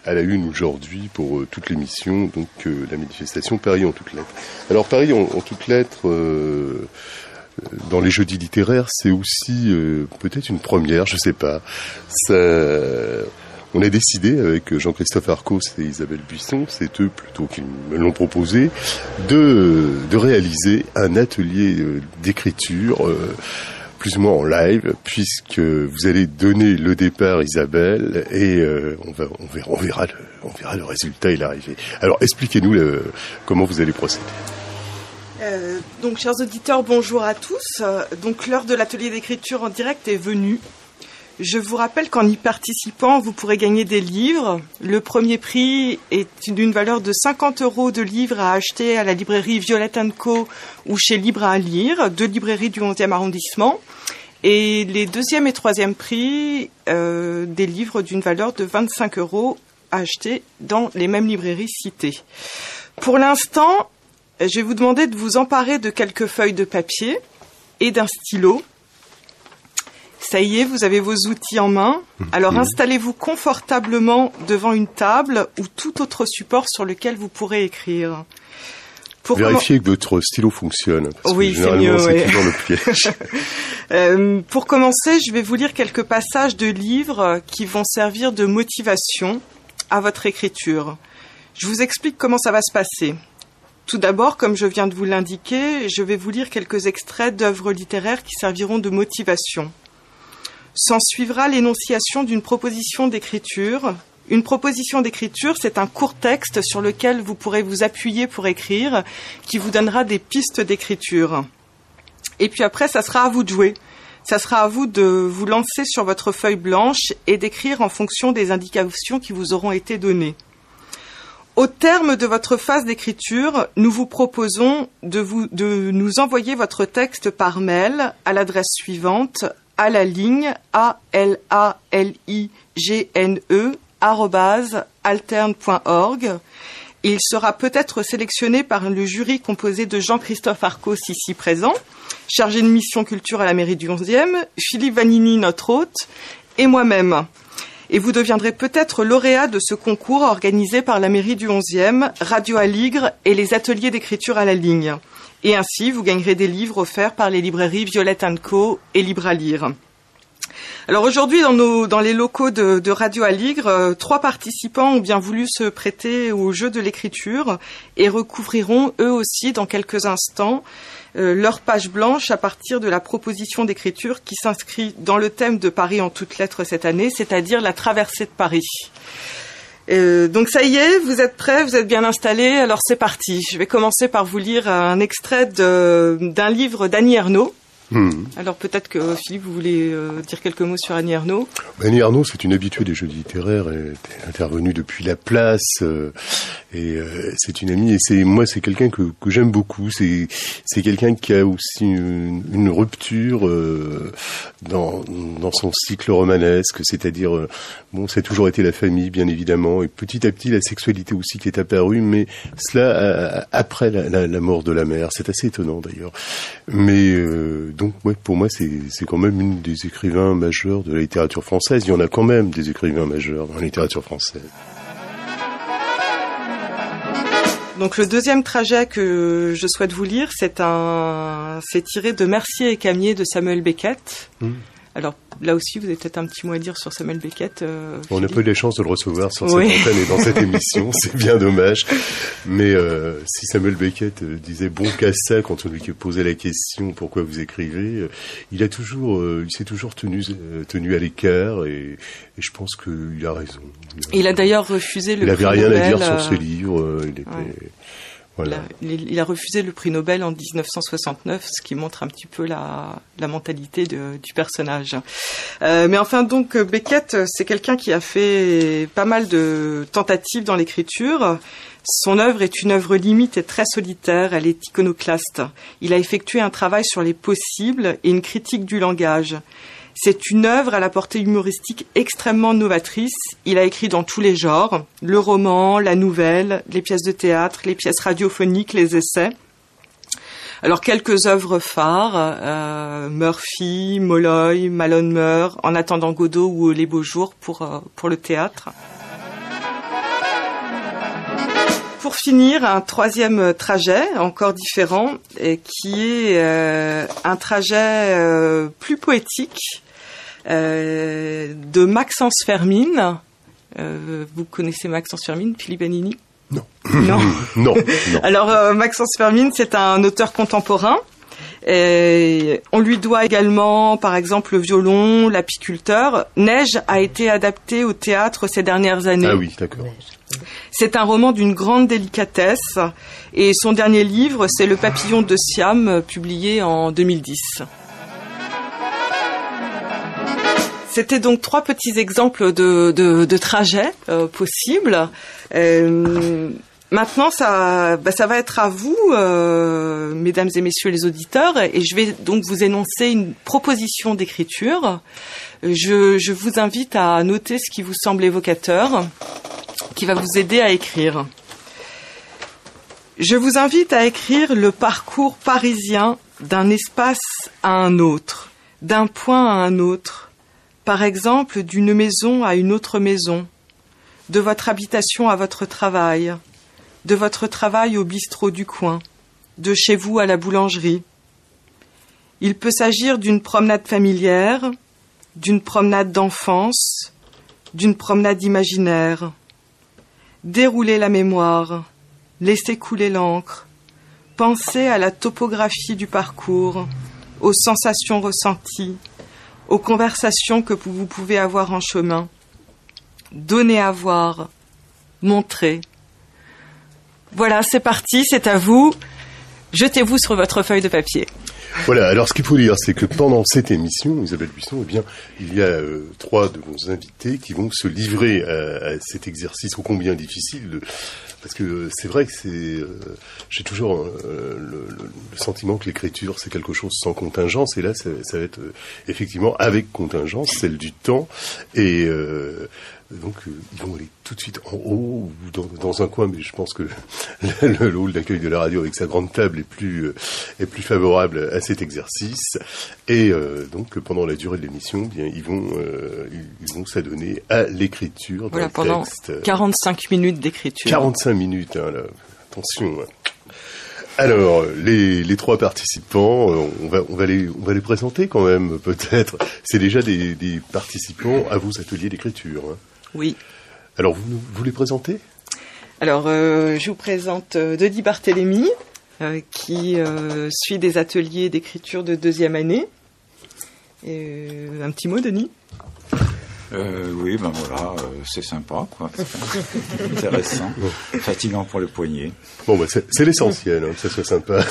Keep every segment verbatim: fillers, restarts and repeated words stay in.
à la une aujourd'hui pour euh, toute l'émission, donc euh, la manifestation Paris en toutes lettres. Alors Paris en, en toutes lettres, euh, dans les jeudis littéraires, c'est aussi euh, peut-être une première, je sais pas. Ça, on a décidé avec Jean-Christophe Arcos et Isabelle Buisson, c'est eux plutôt qui me l'ont proposé, de, de réaliser un atelier euh, d'écriture euh, plus ou moins en live, puisque vous allez donner le départ, Isabelle, et euh, on, va, on, verra, on, verra le, on verra le résultat et l'arrivée. Alors, expliquez-nous le, comment vous allez procéder. Euh, donc, chers auditeurs, bonjour à tous. Donc, l'heure de l'atelier d'écriture en direct est venue. Je vous rappelle qu'en y participant, vous pourrez gagner des livres. Le premier prix est d'une valeur de cinquante euros de livres à acheter à la librairie Violette and Co ou chez Libre à lire, deux librairies du onzième arrondissement. Et les deuxième et troisième prix, euh, des livres d'une valeur de vingt-cinq euros à acheter dans les mêmes librairies citées. Pour l'instant, je vais vous demander de vous emparer de quelques feuilles de papier et d'un stylo. Ça y est, vous avez vos outils en main. Alors installez-vous confortablement devant une table ou tout autre support sur lequel vous pourrez écrire. Pour Vérifiez comm... que votre stylo fonctionne. Parce oui, que généralement, c'est mieux. C'est ouais. toujours le piège. euh, pour commencer, je vais vous lire quelques passages de livres qui vont servir de motivation à votre écriture. Je vous explique comment ça va se passer. Tout d'abord, comme je viens de vous l'indiquer, je vais vous lire quelques extraits d'œuvres littéraires qui serviront de motivation. S'en suivra l'énonciation d'une proposition d'écriture. Une proposition d'écriture, c'est un court texte sur lequel vous pourrez vous appuyer pour écrire, qui vous donnera des pistes d'écriture. Et puis après, ça sera à vous de jouer. Ça sera à vous de vous lancer sur votre feuille blanche et d'écrire en fonction des indications qui vous auront été données. Au terme de votre phase d'écriture, nous vous proposons de, vous, de nous envoyer votre texte par mail à l'adresse suivante, à la ligne a l a l i g n e arobase alterne point org. Il sera peut-être sélectionné par le jury composé de Jean-Christophe Arcos, ici présent, chargé de mission culture à la mairie du onzième, Philippe Vanini, notre hôte, et moi-même. Et vous deviendrez peut-être lauréat de ce concours organisé par la mairie du onzième, Radio Aligre et les ateliers d'écriture à la ligne. Et ainsi, vous gagnerez des livres offerts par les librairies Violette and Co et Libre à lire. Alors aujourd'hui, dans, nos, dans les locaux de, de Radio Aligre, euh, trois participants ont bien voulu se prêter au jeu de l'écriture et recouvriront eux aussi dans quelques instants euh, leur page blanche à partir de la proposition d'écriture qui s'inscrit dans le thème de Paris en toutes lettres cette année, c'est-à-dire la traversée de Paris. Euh, donc ça y est, vous êtes prêts, vous êtes bien installés, alors c'est parti. Je vais commencer par vous lire un extrait de, d'un livre d'Annie Ernaux. Mmh. Alors peut-être que Philippe, vous voulez euh, dire quelques mots sur Annie Ernaux. Annie Ernaux, c'est une habituée des jeudis littéraires, elle est intervenue depuis la place, euh, et euh, c'est une amie, et c'est moi c'est quelqu'un que, que j'aime beaucoup, c'est, c'est quelqu'un qui a aussi une, une rupture euh, dans, dans son cycle romanesque, c'est-à-dire, euh, bon, ça a toujours été la famille, bien évidemment, et petit à petit la sexualité aussi qui est apparue, mais cela euh, après la, la, la mort de la mère, c'est assez étonnant d'ailleurs, mais... Euh, Donc, ouais, pour moi, c'est, c'est quand même une des écrivains majeurs de la littérature française. Il y en a quand même des écrivains majeurs dans la littérature française. Donc, le deuxième trajet que je souhaite vous lire, c'est un, c'est tiré de Mercier et Camier de Samuel Beckett. Mmh. Alors, là aussi, vous avez peut-être un petit mot à dire sur Samuel Beckett. Euh, on n'a pas eu la chance de le recevoir sur oui. cette antenne et dans cette émission, c'est bien dommage. Mais euh, si Samuel Beckett euh, disait bon qu'à ça quand on lui posait la question pourquoi vous écrivez, euh, il a toujours, euh, il s'est toujours tenu, euh, tenu à l'écart et, et je pense qu'il a raison. Il a, il a d'ailleurs refusé le. Il n'avait rien Nobel, à dire euh... sur ses livres. Euh, il était. Ouais. Voilà. Il, a, il a refusé le prix Nobel en dix-neuf cent soixante-neuf, ce qui montre un petit peu la, la mentalité de, du personnage. Euh, mais enfin, donc, Beckett, c'est quelqu'un qui a fait pas mal de tentatives dans l'écriture. Son œuvre est une œuvre limite et très solitaire, elle est iconoclaste. Il a effectué un travail sur les possibles et une critique du langage. C'est une œuvre à la portée humoristique extrêmement novatrice. Il a écrit dans tous les genres, le roman, la nouvelle, les pièces de théâtre, les pièces radiophoniques, les essais. Alors, quelques œuvres phares, euh, Murphy, Molloy, Malone meurt, En attendant Godot ou Les beaux jours pour, euh, pour le théâtre. pour finir, un troisième trajet, encore différent, et qui est euh, un trajet euh, plus poétique euh, de Maxence Fermine. Euh, vous connaissez Maxence Fermine, Philippe Banini ? Non. Non. non, non. Alors, euh, Maxence Fermine, c'est un auteur contemporain. Et on lui doit également, par exemple, le violon, l'apiculteur. Neige a été adapté au théâtre ces dernières années. Ah oui, d'accord. C'est un roman d'une grande délicatesse. Et son dernier livre, c'est Le papillon de Siam, publié en deux mille dix. C'était donc trois petits exemples de, de, de trajets euh, possibles. Euh, maintenant, ça, bah, ça va être à vous, euh, mesdames et messieurs les auditeurs, et je vais donc vous énoncer une proposition d'écriture. Je, je vous invite à noter ce qui vous semble évocateur, qui va vous aider à écrire. Je vous invite à écrire le parcours parisien d'un espace à un autre, d'un point à un autre. Par exemple, d'une maison à une autre maison, de votre habitation à votre travail, de votre travail au bistrot du coin, de chez vous à la boulangerie. Il peut s'agir d'une promenade familière, d'une promenade d'enfance, d'une promenade imaginaire. Dérouler la mémoire, laisser couler l'encre, penser à la topographie du parcours, aux sensations ressenties, aux conversations que vous pouvez avoir en chemin. Donner à voir, montrer. Voilà, c'est parti, c'est à vous. Jetez-vous sur votre feuille de papier. Voilà, alors ce qu'il faut dire, c'est que pendant cette émission, Isabelle Buisson, eh bien, il y a euh, trois de nos invités qui vont se livrer à, à cet exercice ô combien difficile, de, parce que euh, c'est vrai que c'est, euh, j'ai toujours euh, le, le, le sentiment que l'écriture c'est quelque chose sans contingence, et là ça, ça va être euh, effectivement avec contingence, celle du temps, et euh, donc euh, ils vont aller tout de suite en haut ou dans, dans un coin, mais je pense que le, le hall d'accueil de la radio avec sa grande table est plus euh, est plus favorable à cet exercice, et euh, donc pendant la durée de l'émission, bien ils vont euh, ils vont s'adonner à l'écriture voilà, d'un pendant texte. quarante-cinq minutes d'écriture. quarante-cinq minutes, hein, là. Attention. Alors, les, les trois participants, on va, on va les, on va les présenter quand même, peut-être. C'est déjà des, des participants à vos ateliers d'écriture. Hein. Oui. Alors, vous, vous les présentez ? Alors, euh, je vous présente euh, Denis Barthélémy, euh, qui euh, suit des ateliers d'écriture de deuxième année. Et, euh, un petit mot, Denis ? Euh, oui, ben voilà, euh, c'est sympa, quoi. C'est intéressant, fatigant pour le poignet. Bon, bah, c'est, c'est l'essentiel, hein, que ça soit sympa.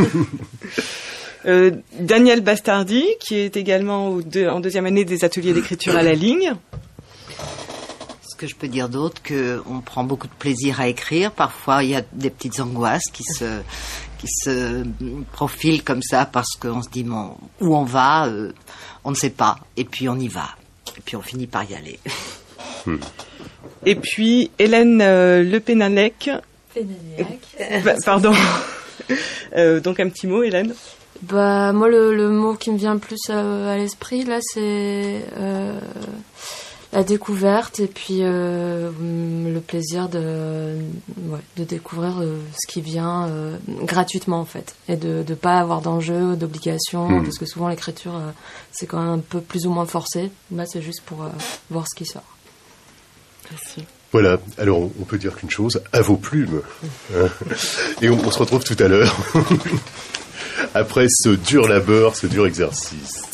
euh, Daniel Bastardi, qui est également au deux, en deuxième année des ateliers d'écriture à la ligne. Ce que je peux dire d'autre, qu'on prend beaucoup de plaisir à écrire. Parfois, il y a des petites angoisses qui se, qui se profilent comme ça parce qu'on se dit, bon, où on va, euh, on ne sait pas. Et puis, on y va. Et puis, on finit par y aller. Hmm. Et puis, Hélène euh, Le Pénanec. Pénaniac. Euh, pardon. euh, donc, un petit mot, Hélène. Bah, moi, le, le mot qui me vient le plus à, à l'esprit, là, c'est euh, la découverte et puis euh, le plaisir de, ouais, de découvrir euh, ce qui vient euh, gratuitement, en fait. Et de ne pas avoir d'enjeu, d'obligation, mmh. parce que souvent, l'écriture, euh, c'est quand même un peu plus ou moins forcé. Là, c'est juste pour euh, voir ce qui sort. Merci. Voilà, alors on peut dire qu'une chose, à vos plumes. Hein. Et on, on se retrouve tout à l'heure. Après ce dur labeur, ce dur exercice.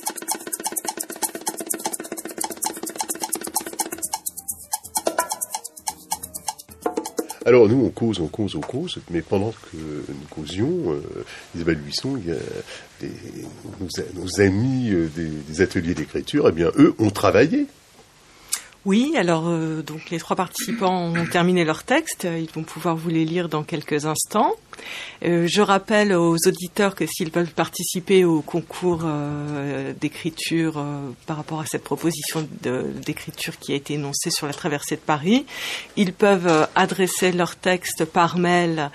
Alors nous, on cause, on cause, on cause, mais pendant que nous causions, euh, Isabelle Buisson, il y a des, nos, nos amis euh, des, des ateliers d'écriture, eh bien eux ont travaillé. Oui, alors euh, donc les trois participants ont terminé leur texte, ils vont pouvoir vous les lire dans quelques instants. Euh, je rappelle aux auditeurs que s'ils veulent participer au concours euh, d'écriture euh, par rapport à cette proposition de, d'écriture qui a été énoncée sur la traversée de Paris, ils peuvent euh, adresser leur texte par mail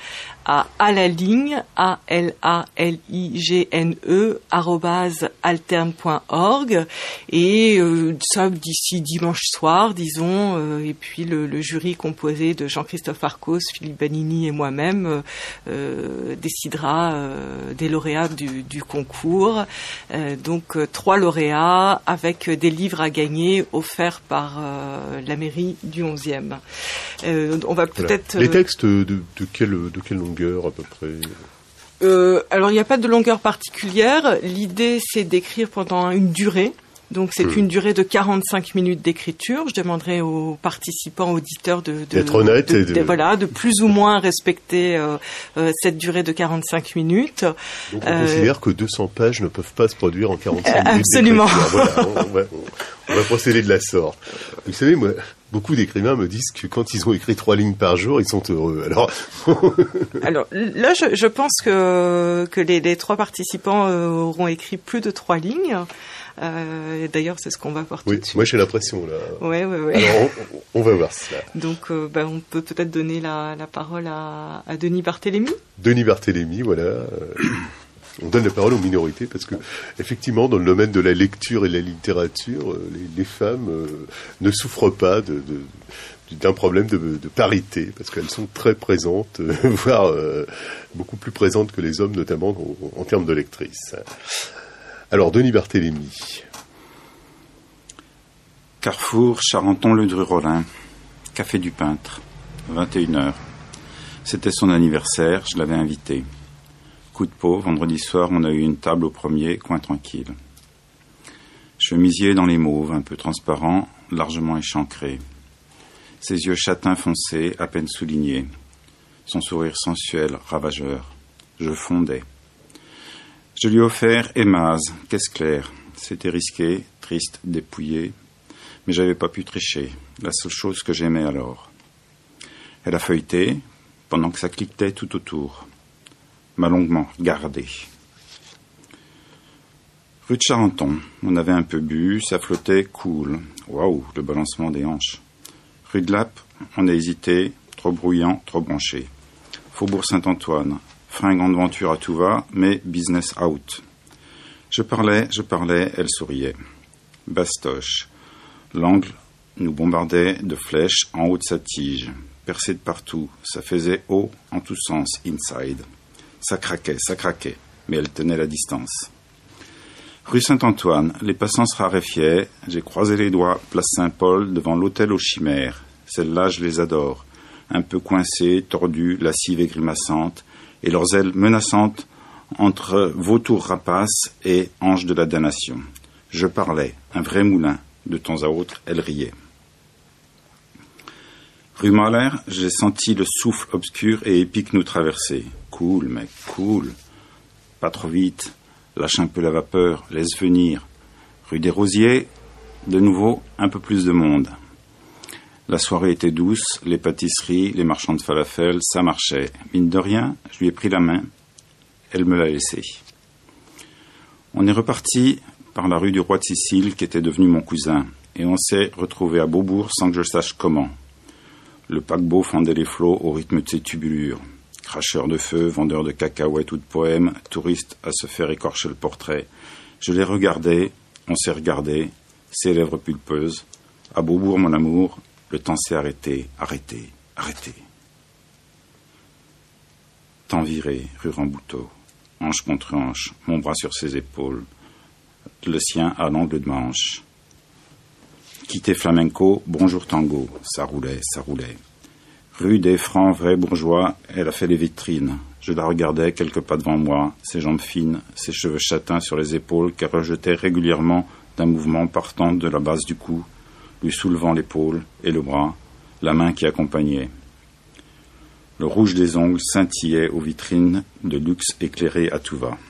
à alaligne, A L A L I G N E, arobase alterne point org. Et euh, ça, d'ici dimanche soir, disons, euh, et puis le, le jury composé de Jean-Christophe Arcos, Philippe Banini et moi-même euh, décidera euh, des lauréats du, du concours. Euh, donc, euh, trois lauréats avec des livres à gagner offerts par euh, la mairie du onzième. Euh, on va peut-être... Voilà. Les textes, de, de, quelle, de quelle longueur à peu près ? euh, Alors, il n'y a pas de longueur particulière. L'idée, c'est d'écrire pendant une durée. Donc, c'est mmh. une durée de quarante-cinq minutes d'écriture. Je demanderai aux participants, auditeurs de... de d'être honnêtes de, et de... de... Voilà, de plus ou moins respecter euh, euh, cette durée de quarante-cinq minutes. Donc, on euh... considère que deux cents pages ne peuvent pas se produire en quarante-cinq minutes Absolument. Voilà, on, on, va, on, on va procéder de la sorte. Vous savez, moi... Beaucoup d'écrivains me disent que quand ils ont écrit trois lignes par jour, ils sont heureux. Alors, Alors là, je, je pense que, que les, les trois participants euh, auront écrit plus de trois lignes. Euh, d'ailleurs, c'est ce qu'on va voir tout oui, de suite. Moi, j'ai l'impression, là. Oui, oui, oui. Alors, on, on va voir cela. Donc, euh, ben, on peut peut-être donner la, la parole à, à Denis Barthélémy. Denis Barthélémy, voilà. Euh... On donne la parole aux minorités parce que, effectivement, dans le domaine de la lecture et de la littérature, les, les femmes euh, ne souffrent pas de, de, d'un problème de, de parité parce qu'elles sont très présentes, euh, voire euh, beaucoup plus présentes que les hommes, notamment en, en termes de lectrices. Alors, Denis Barthélémy. Carrefour, Charenton-le-Dru-Rollin, Café du Peintre, vingt et une heures. C'était son anniversaire, je l'avais invité. Coup de peau, vendredi soir, on a eu une table au premier, coin tranquille. Chemisier dans les mauves, un peu transparent, largement échancré. Ses yeux châtains foncés, à peine soulignés. Son sourire sensuel, ravageur. Je fondais. Je lui ai offert Emaz, caisse claire. C'était risqué, triste, dépouillé, mais j'avais pas pu tricher. La seule chose que j'aimais alors. Elle a feuilleté, pendant que ça cliquetait tout autour. M'a longuement regardé. Rue de Charenton, on avait un peu bu, ça flottait cool. Waouh, le balancement des hanches. Rue de Lappe, on a hésité, trop bruyant, trop branché. Faubourg Saint-Antoine, fringant de venture à tout va, mais business out. Je parlais, je parlais, elle souriait. Bastoche. L'angle nous bombardait de flèches en haut de sa tige. Percé de partout, ça faisait haut en tous sens, inside. Ça craquait, ça craquait, mais elle tenait la distance. Rue Saint-Antoine, les passants se raréfiaient. J'ai croisé les doigts, place Saint-Paul, devant l'hôtel aux chimères. Celles-là, je les adore. Un peu coincées, tordues, lascives et grimaçantes, et leurs ailes menaçantes entre vautours rapaces et anges de la damnation. Je parlais, un vrai moulin. De temps à autre, elle riait. Rue Mahler, j'ai senti le souffle obscur et épique nous traverser. Cool, mec, cool. Pas trop vite. Lâche un peu la vapeur, laisse venir. Rue des Rosiers, de nouveau, un peu plus de monde. La soirée était douce, les pâtisseries, les marchands de falafel, ça marchait. Mine de rien, je lui ai pris la main. Elle me l'a laissée. On est reparti par la rue du Roi de Sicile, qui était devenu mon cousin, et on s'est retrouvé à Beaubourg sans que je sache comment. Le paquebot fendait les flots au rythme de ses tubulures. Cracheur de feu, vendeur de cacahuètes ou de poèmes, touriste à se faire écorcher le portrait. Je les regardais, on s'est regardé, ses lèvres pulpeuses. À Beaubourg, mon amour, le temps s'est arrêté, arrêté, arrêté. Temps viré, rue Rambuteau, hanche contre hanche, mon bras sur ses épaules, le sien à l'angle de ma hanche. Quitter flamenco, bonjour tango, ça roulait, ça roulait. Rue des francs vrais bourgeois, elle a fait les vitrines. Je la regardais quelques pas devant moi, ses jambes fines, ses cheveux châtains sur les épaules qu'elle rejetait régulièrement d'un mouvement partant de la base du cou, lui soulevant l'épaule et le bras, la main qui accompagnait. Le rouge des ongles scintillait aux vitrines de luxe éclairées à tout va.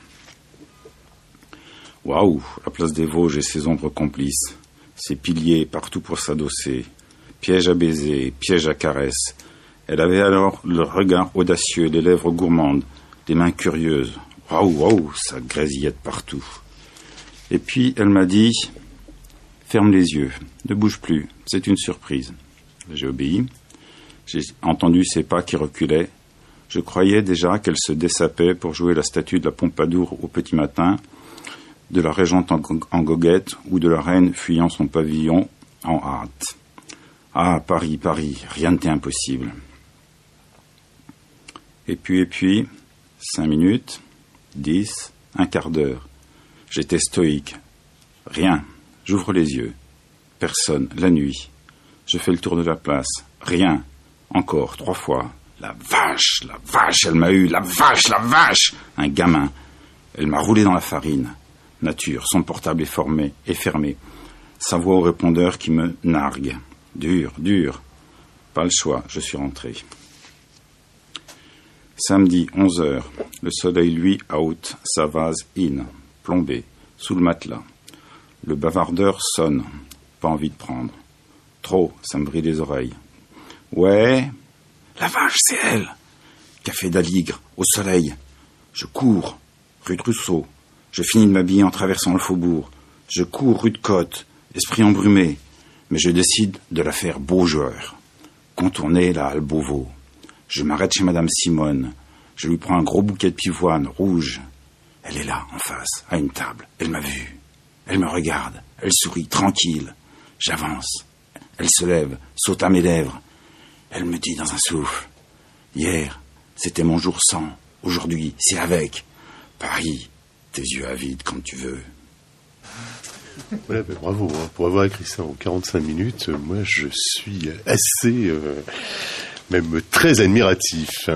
Waouh, la place des Vosges et ses ombres complices, ses piliers partout pour s'adosser, piège à baiser, piège à caresses. Elle avait alors le regard audacieux, les lèvres gourmandes, des mains curieuses. Waouh, waouh, ça grésillait de partout. Et puis elle m'a dit, ferme les yeux, ne bouge plus, c'est une surprise. J'ai obéi. J'ai entendu ses pas qui reculaient. Je croyais déjà qu'elle se dessapait pour jouer la statue de la Pompadour au petit matin, de la régente en, go- en goguette ou de la reine fuyant son pavillon en hâte. Ah, Paris, Paris, rien n'était impossible. Et puis, et puis, cinq minutes, dix, un quart d'heure. J'étais stoïque. Rien. J'ouvre les yeux. Personne. La nuit. Je fais le tour de la place. Rien. Encore, trois fois. La vache, la vache, elle m'a eu. La vache, la vache. Un gamin. Elle m'a roulé dans la farine. Nature, son portable est formé, est fermé. Sa voix au répondeur qui me nargue. Dur, dur. Pas le choix, je suis rentré. Samedi, onze heures. Le soleil, lui, out, sa vase in, plombé, sous le matelas. Le bavardeur sonne. Pas envie de prendre. Trop, ça me brille les oreilles. Ouais. La vache, c'est elle. Café d'Aligre, au soleil. Je cours, rue de Rousseau. Je finis de m'habiller en traversant le faubourg. Je cours rue de Côte, esprit embrumé. Mais je décide de la faire beau joueur. Contourner la halle Beauvau. Je m'arrête chez Madame Simone. Je lui prends un gros bouquet de pivoine rouge. Elle est là, en face, à une table. Elle m'a vu. Elle me regarde. Elle sourit, tranquille. J'avance. Elle se lève, saute à mes lèvres. Elle me dit dans un souffle. Hier, c'était mon jour sans. Aujourd'hui, c'est avec. Paris, tes yeux avides quand tu veux. Voilà, ben bravo, hein. Pour avoir écrit ça en quarante-cinq minutes, euh, moi je suis assez, euh, même très admiratif.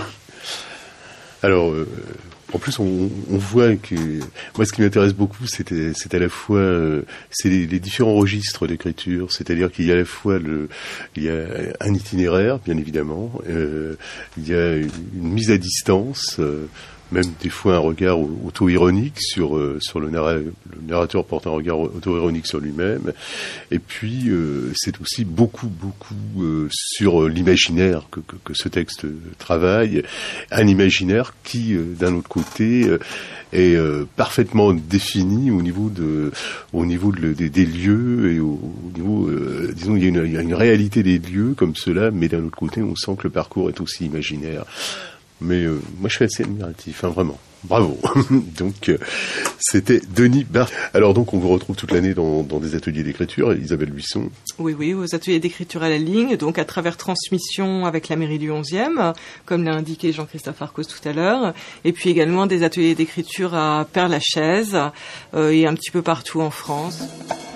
Alors, euh, en plus on, on voit que, moi ce qui m'intéresse beaucoup, c'est, c'est à la fois, euh, c'est les, les différents registres d'écriture, c'est-à-dire qu'il y a à la fois le, il y a un itinéraire, bien évidemment, euh, il y a une, une mise à distance, euh, même des fois un regard auto-ironique sur euh, sur le, narra- le narrateur porte un regard auto-ironique sur lui-même, et puis euh, c'est aussi beaucoup beaucoup euh, sur l'imaginaire que, que que ce texte travaille, un imaginaire qui euh, d'un autre côté euh, est euh, parfaitement défini au niveau de au niveau de, de, des lieux et au, au niveau euh, disons il y a une il y a une réalité des lieux comme cela, mais d'un autre côté on sent que le parcours est aussi imaginaire. Mais euh, moi, je suis assez admiratif, hein, vraiment. Bravo. Donc, euh, c'était Denis Barthes. Alors, donc, on vous retrouve toute l'année dans, dans des ateliers d'écriture. Isabelle Buisson. Oui, oui, aux ateliers d'écriture à la ligne, donc à travers transmission avec la mairie du onzième, comme l'a indiqué Jean-Christophe Arcos tout à l'heure, et puis également des ateliers d'écriture à Père-Lachaise euh, et un petit peu partout en France.